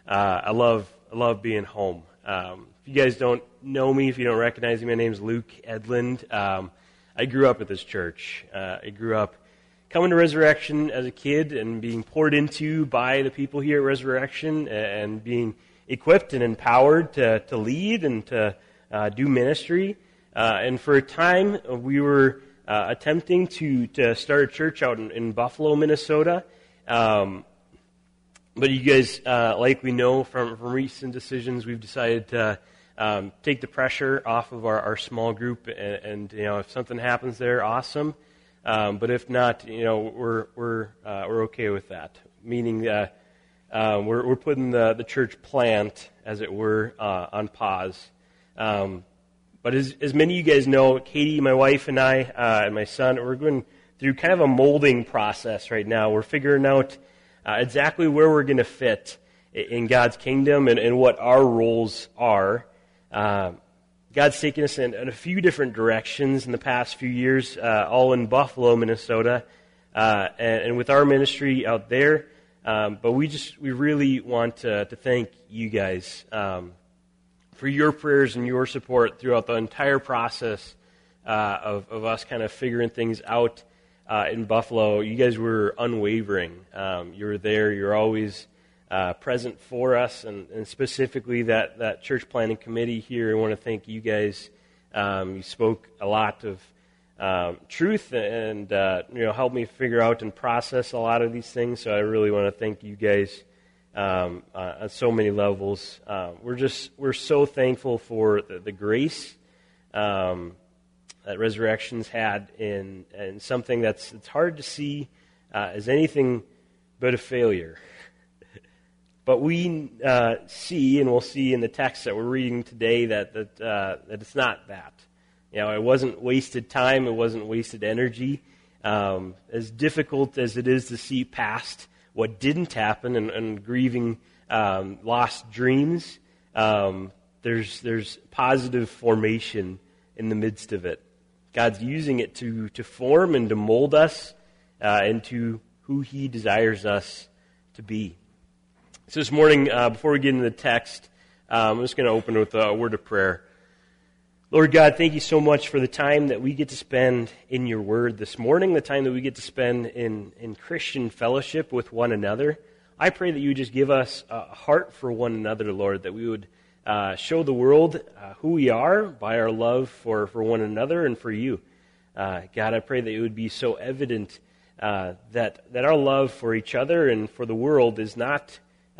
I love being home. If you guys don't know me, if you don't recognize me, my name's Luke Edlund. I grew up at this church. I grew up coming to Resurrection as a kid and being poured into by the people here at Resurrection and being equipped and empowered to lead and to do ministry. And for a time, we were attempting to start a church out in Buffalo, Minnesota. But you guys likely know from recent decisions, we've decided to take the pressure off of our small group, and if something happens there, awesome. But if not, we're okay with that. Meaning that we're putting the church plant, as it were, on pause. But as many of you guys know, Katie, my wife, and I, and my son, we're going through kind of a molding process right now. We're figuring out exactly where we're going to fit in God's kingdom and what our roles are. God's taken us in a few different directions in the past few years, all in Buffalo, Minnesota, and with our ministry out there. But we really want to thank you guys for your prayers and your support throughout the entire process of us kind of figuring things out in Buffalo. You guys were unwavering. You were there. You're always present for us, and specifically that church planning committee here. I want to thank you guys. You spoke a lot of truth and helped me figure out and process a lot of these things. So I really want to thank you guys on so many levels. We're so thankful for the grace that Resurrection's had in something it's hard to see as anything but a failure. But we see, and we'll see in the text that we're reading today, that it's not that. It wasn't wasted time. It wasn't wasted energy. As difficult as it is to see past what didn't happen and grieving lost dreams, there's positive formation in the midst of it. God's using it to form and to mold us into who He desires us to be. So this morning, before we get into the text, I'm just going to open with a word of prayer. Lord God, thank you so much for the time that we get to spend in your word this morning, the time that we get to spend in Christian fellowship with one another. I pray that you would just give us a heart for one another, Lord, that we would show the world who we are by our love for one another and for you. God, I pray that it would be so evident that our love for each other and for the world is not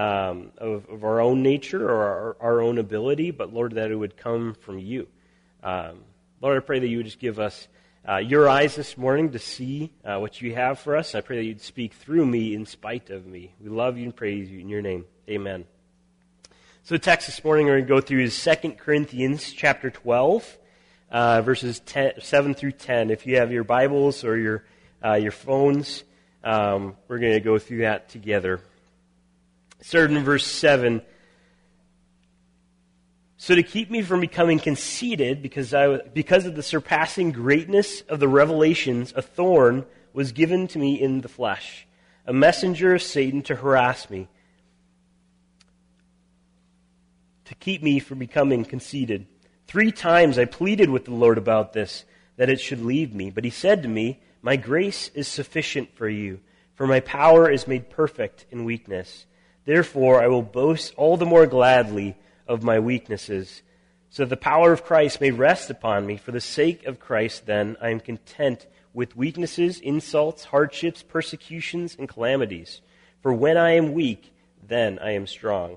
of our own nature or our own ability, but Lord, that it would come from you. Lord, I pray that you would just give us your eyes this morning to see what you have for us. I pray that you'd speak through me in spite of me. We love you and praise you in your name. Amen. So the text this morning we're going to go through is 2 Corinthians chapter 12, verses 7 through 10. If you have your Bibles or your phones, we're going to go through that together. Starting in verse 7, so to keep me from becoming conceited because of the surpassing greatness of the revelations, a thorn was given to me in the flesh, a messenger of Satan to harass me, to keep me from becoming conceited. 3 times I pleaded with the Lord about this, that it should leave me. But he said to me, my grace is sufficient for you, for my power is made perfect in weakness. Therefore, I will boast all the more gladly of my weaknesses, so that the power of Christ may rest upon me. For the sake of Christ, then, I am content with weaknesses, insults, hardships, persecutions, and calamities. For when I am weak, then I am strong.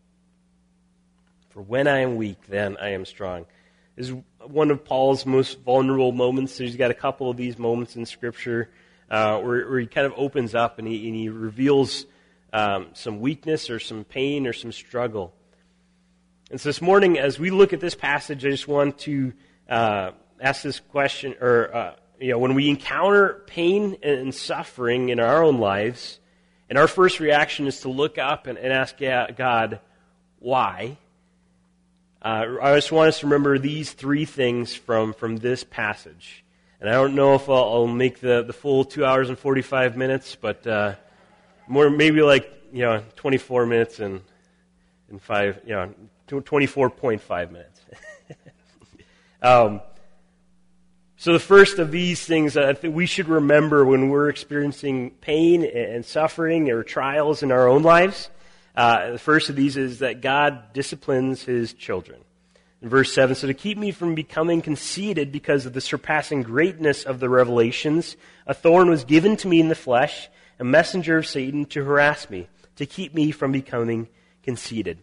For when I am weak, then I am strong. This is one of Paul's most vulnerable moments. He's got a couple of these moments in Scripture where he kind of opens up and he reveals some weakness or some pain or some struggle. And so this morning, as we look at this passage, I just want to ask this question, when we encounter pain and suffering in our own lives, and our first reaction is to look up and ask God, why? I just want us to remember these 3 things from this passage. And I don't know if I'll make the full 2 hours and 45 minutes, but more maybe 24 minutes and 24.5 minutes. So the first of these things I think we should remember when we're experiencing pain and suffering or trials in our own lives, the first of these is that God disciplines His children. In verse 7, so to keep me from becoming conceited because of the surpassing greatness of the revelations, a thorn was given to me in the flesh, a messenger of Satan to harass me, to keep me from becoming conceited.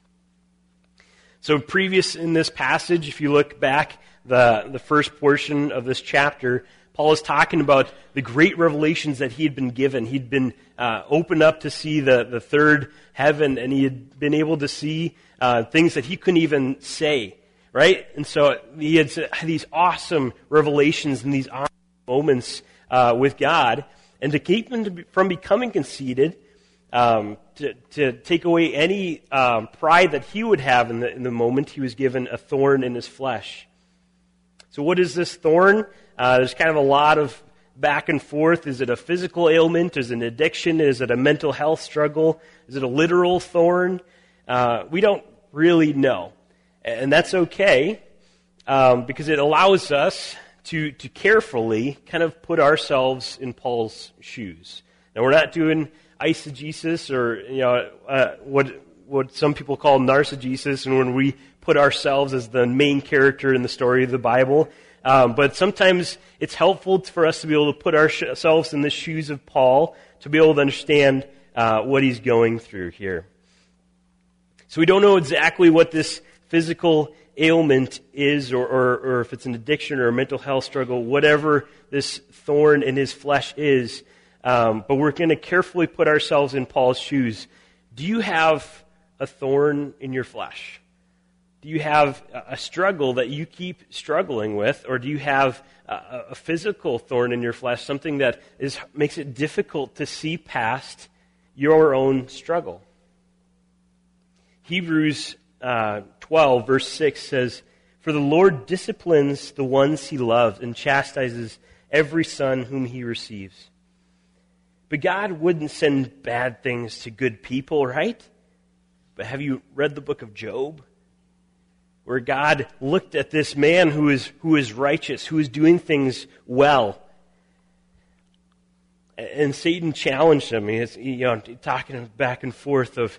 So previous in this passage, if you look back, the first portion of this chapter, Paul is talking about the great revelations that he had been given. He'd been opened up to see the third heaven, and he had been able to see things that he couldn't even say, right? And so he had these awesome revelations and these awesome moments with God, and to keep him from becoming conceited, to take away any pride that he would have in the moment, he was given a thorn in his flesh. So what is this thorn? There's kind of a lot of back and forth. Is it a physical ailment? Is it an addiction? Is it a mental health struggle? Is it a literal thorn? We don't really know. And that's okay, because it allows us to carefully kind of put ourselves in Paul's shoes. Now, we're not doing eisegesis or what some people call narcigesis, and when we put ourselves as the main character in the story of the Bible. But sometimes it's helpful for us to be able to put ourselves in the shoes of Paul to be able to understand what he's going through here. So we don't know exactly what this physical ailment is, or if it's an addiction or a mental health struggle, whatever this thorn in his flesh is. But we're going to carefully put ourselves in Paul's shoes. Do you have a thorn in your flesh? Do you have a struggle that you keep struggling with, or do you have a physical thorn in your flesh, something that makes it difficult to see past your own struggle? Hebrews 12, verse 6 says, "For the Lord disciplines the ones He loves and chastises every son whom He receives." But God wouldn't send bad things to good people, right? But have you read the book of Job? Where God looked at this man who is righteous, who is doing things well. And Satan challenged him. He's talking back and forth of,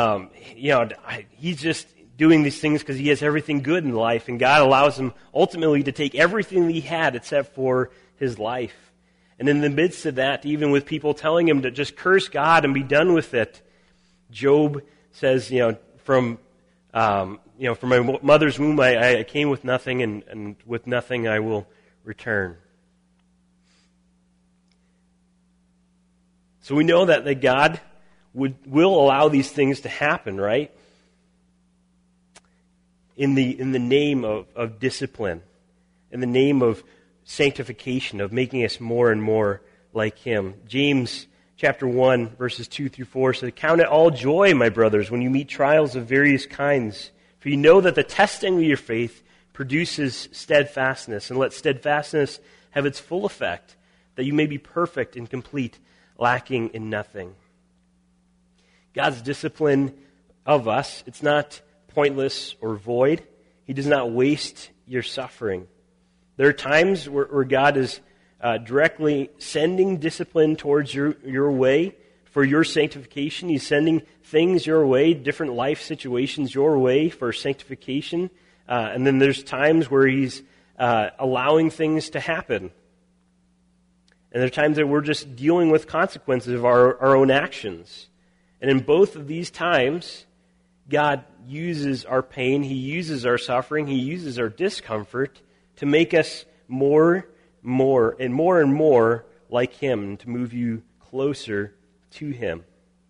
he's just doing these things because he has everything good in life, and God allows him ultimately to take everything that he had except for his life. And in the midst of that, even with people telling him to just curse God and be done with it, Job says, from my mother's womb I came with nothing, and with nothing I will return. So we know that God will allow these things to happen, right? In the name of discipline, in the name of sanctification, of making us more and more like Him. James chapter 1, verses 2 through 4 says, "Count it all joy, my brothers, when you meet trials of various kinds. For you know that the testing of your faith produces steadfastness, and let steadfastness have its full effect, that you may be perfect and complete, lacking in nothing." God's discipline of us, it's not pointless or void. He does not waste your suffering. There are times where God is directly sending discipline towards your way for your sanctification. He's sending things your way, different life situations your way for sanctification. And then there's times where He's allowing things to happen. And there are times that we're just dealing with consequences of our own actions. And in both of these times, God uses our pain, He uses our suffering, He uses our discomfort to make us more and more like Him, and to move you closer to Him.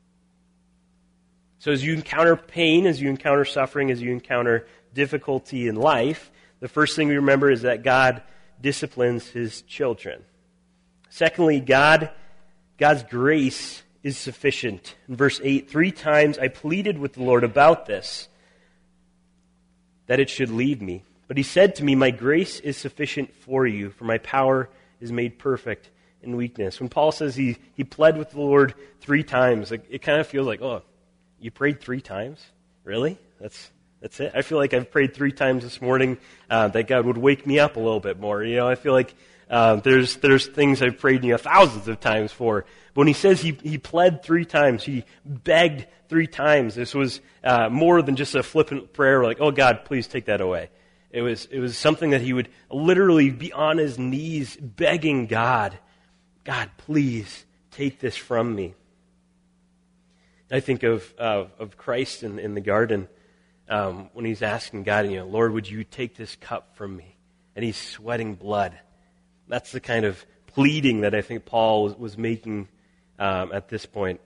So as you encounter pain, as you encounter suffering, as you encounter difficulty in life, the first thing we remember is that God disciplines His children. Secondly, God's grace is sufficient. In verse 8, 3 times I pleaded with the Lord about this, that it should leave me. But He said to me, "My grace is sufficient for you, for my power is made perfect in weakness." When Paul says he pled with the Lord 3 times, it kind of feels like, oh, you prayed 3 times? Really? That's it? I feel like I've prayed 3 times this morning that God would wake me up a little bit more. I feel like there's things I've prayed thousands of times for. But when he says he pled 3 times, he begged 3 times, this was more than just a flippant prayer like, oh God, please take that away. It was something that he would literally be on his knees begging God, please take this from me. I think of Christ in the garden when he's asking God, Lord, would you take this cup from me? And he's sweating blood. That's the kind of pleading that I think Paul was making at this point.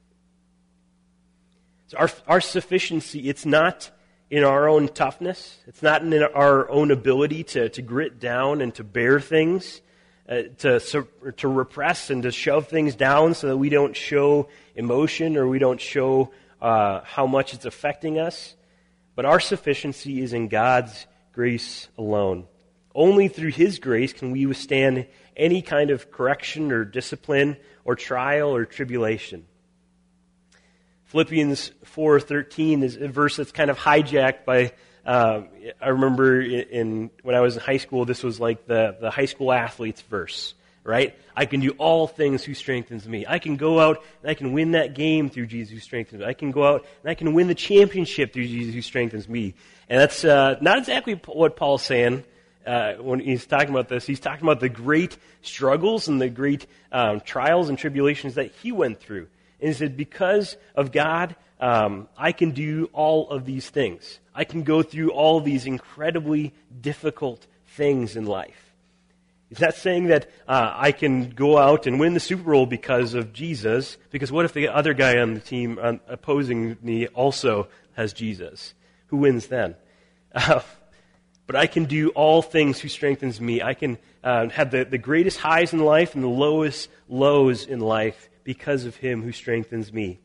So our sufficiency, it's not in our own toughness. It's not in our own ability to grit down and to bear things, to repress and to shove things down so that we don't show emotion or we don't show how much it's affecting us. But our sufficiency is in God's grace alone. Only through His grace can we withstand any kind of correction or discipline or trial or tribulation. Philippians 4:13 is a verse that's kind of hijacked by, I remember when I was in high school, this was like the high school athletes verse, right? I can do all things who strengthens me. I can go out and I can win that game through Jesus who strengthens me. I can go out and I can win the championship through Jesus who strengthens me. And that's not exactly what Paul's saying when he's talking about this. He's talking about the great struggles and the great trials and tribulations that he went through. And he said, because of God, I can do all of these things. I can go through all of these incredibly difficult things in life. He's not saying that I can go out and win the Super Bowl because of Jesus, because what if the other guy on the team opposing me also has Jesus? Who wins then? But I can do all things who strengthens me. I can have the greatest highs in life and the lowest lows in life because of Him who strengthens me.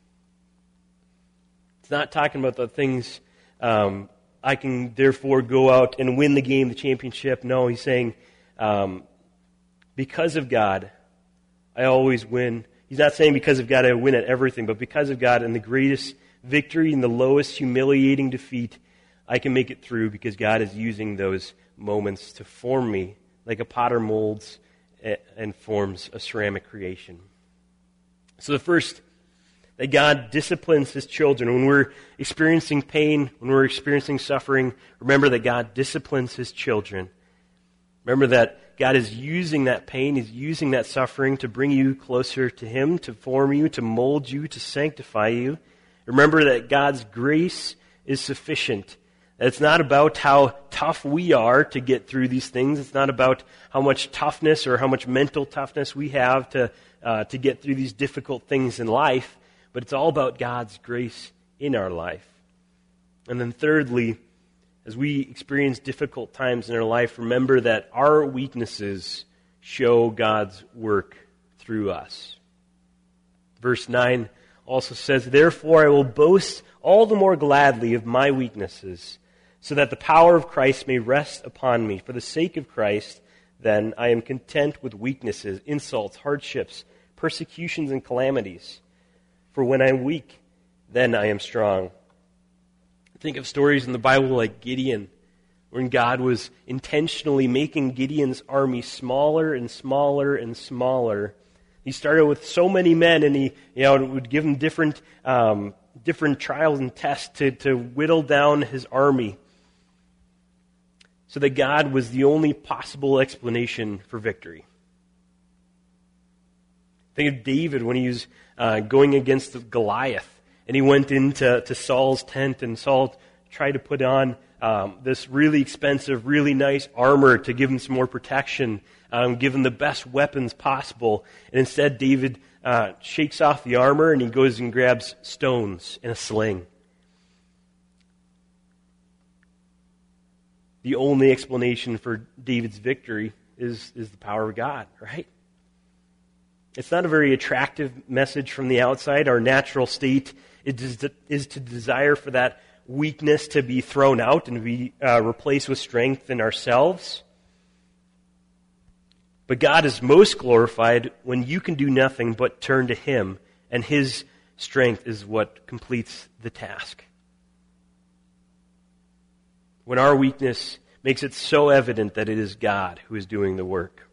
It's not talking about the things I can therefore go out and win the game, the championship. No, he's saying because of God, I always win. He's not saying because of God I win at everything, but because of God and the greatest victory and the lowest humiliating defeat, I can make it through because God is using those moments to form me like a potter molds and forms a ceramic creation. So the first, that God disciplines His children. When we're experiencing pain, when we're experiencing suffering, remember that God disciplines His children. Remember that God is using that pain, He's using that suffering to bring you closer to Him, to form you, to mold you, to sanctify you. Remember that God's grace is sufficient. It's not about how tough we are to get through these things. It's not about how much toughness or how much mental toughness we have to get through these difficult things in life, but it's all about God's grace in our life. And then thirdly, as we experience difficult times in our life, remember that our weaknesses show God's work through us. Verse 9 also says, therefore I will boast all the more gladly of my weaknesses, so that the power of Christ may rest upon me. For the sake of Christ, then, I am content with weaknesses, insults, hardships, persecutions, and calamities. For when I am weak, then I am strong. Think of stories in the Bible like Gideon, when God was intentionally making Gideon's army smaller and smaller and smaller. He started with so many men, and he would give them different trials and tests to whittle down his army, so that God was the only possible explanation for victory. Think of David when he was going against Goliath, and he went into Saul's tent, and Saul tried to put on this really expensive, really nice armor to give him some more protection, give him the best weapons possible. And instead, David shakes off the armor, and he goes and grabs stones and a sling. The only explanation for David's victory is the power of God, right? It's not a very attractive message from the outside. Our natural state is to desire for that weakness to be thrown out and to be replaced with strength in ourselves. But God is most glorified when you can do nothing but turn to Him, and His strength is what completes the task. when our weakness makes it so evident that it is God who is doing the work.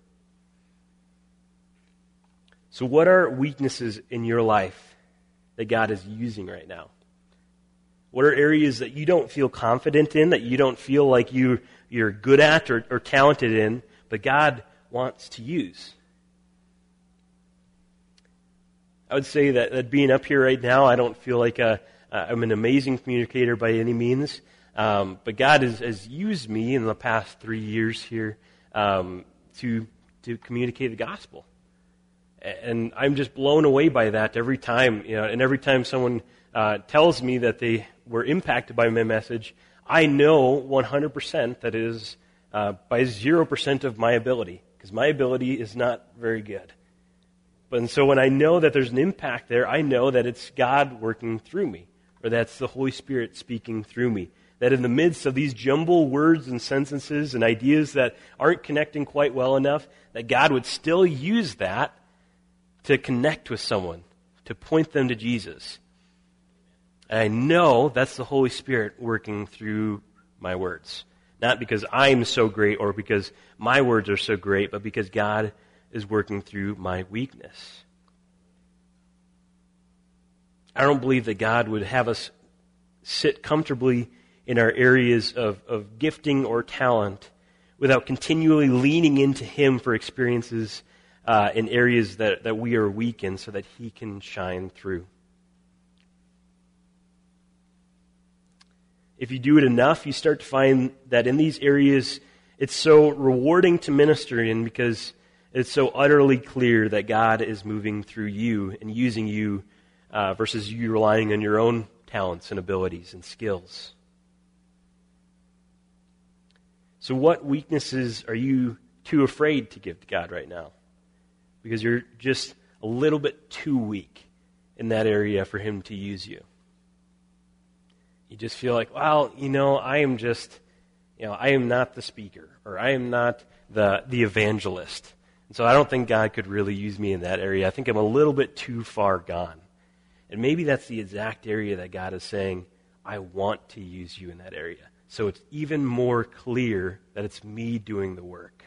So what are weaknesses in your life that God is using right now? What are areas that you don't feel confident in, that you don't feel like you're good at or talented in, but God wants to use? I would say that being up here right now, I don't feel like I'm an amazing communicator by any means, but God has used me in the past 3 years here to communicate the gospel. And I'm just blown away by that every time. And every time someone tells me that they were impacted by my message, I know 100% that it is by 0% of my ability, because my ability is not very good. And so when I know that there's an impact there, I know that it's God working through me, or that's the Holy Spirit speaking through me. That in the midst of these jumbled words and sentences and ideas that aren't connecting quite well enough, that God would still use that to connect with someone, to point them to Jesus. And I know that's the Holy Spirit working through my words. Not because I'm so great or because my words are so great, but because God is working through my weakness. I don't believe that God would have us sit comfortably in our areas of gifting or talent without continually leaning into Him for experiences in areas that we are weak in so that He can shine through. If you do it enough, you start to find that in these areas it's so rewarding to minister in because it's so utterly clear that God is moving through you and using you versus you relying on your own talents and abilities and skills. So what weaknesses are you too afraid to give to God right now? Because you're just a little bit too weak in that area for Him to use you. You just feel like, well, I am just, I am not the speaker, or I am not the evangelist. And so I don't think God could really use me in that area. I think I'm a little bit too far gone. And maybe that's the exact area that God is saying, I want to use you in that area. So it's even more clear that it's me doing the work.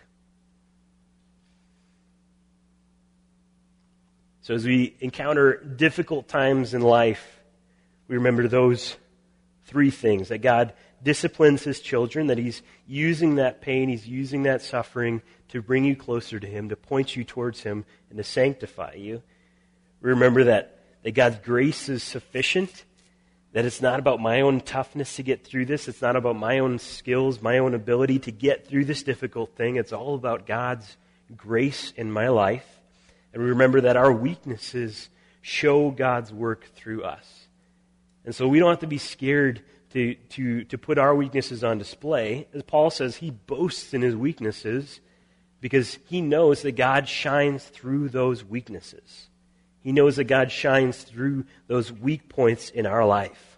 So as we encounter difficult times in life, we remember those 3 things: that God disciplines His children, that He's using that pain, He's using that suffering to bring you closer to Him, to point you towards Him, and to sanctify you. We remember that God's grace is sufficient, that it's not about my own toughness to get through this, it's not about my own skills, my own ability to get through this difficult thing, it's all about God's grace in my life. And we remember that our weaknesses show God's work through us. And so we don't have to be scared to put our weaknesses on display. As Paul says, he boasts in his weaknesses because he knows that God shines through those weaknesses. He knows that God shines through those weak points in our life.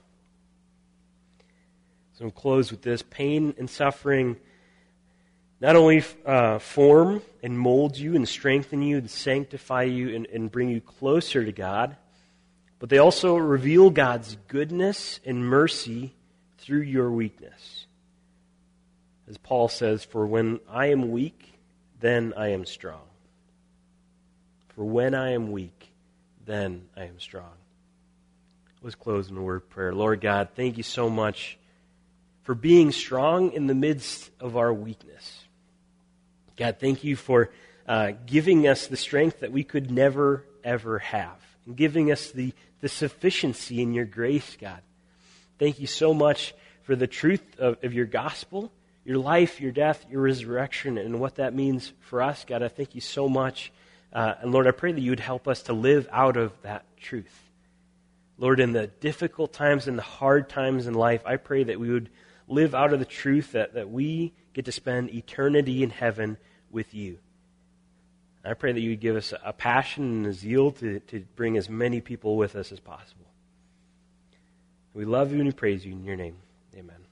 So I'll close with this. Pain and suffering not only form and mold you and strengthen you and sanctify you and bring you closer to God, but they also reveal God's goodness and mercy through your weakness. As Paul says, for when I am weak, then I am strong. For when I am weak, then I am strong. Let's close in a word of prayer. Lord God, thank you so much for being strong in the midst of our weakness. God, thank you for giving us the strength that we could never, ever have, and giving us the sufficiency in your grace, God. Thank you so much for the truth of your gospel, your life, your death, your resurrection, and what that means for us, God. I thank you so much. And Lord, I pray that you would help us to live out of that truth. Lord, in the difficult times and the hard times in life, I pray that we would live out of the truth that we get to spend eternity in heaven with you. I pray that you would give us a passion and a zeal to bring as many people with us as possible. We love you and we praise you in your name. Amen.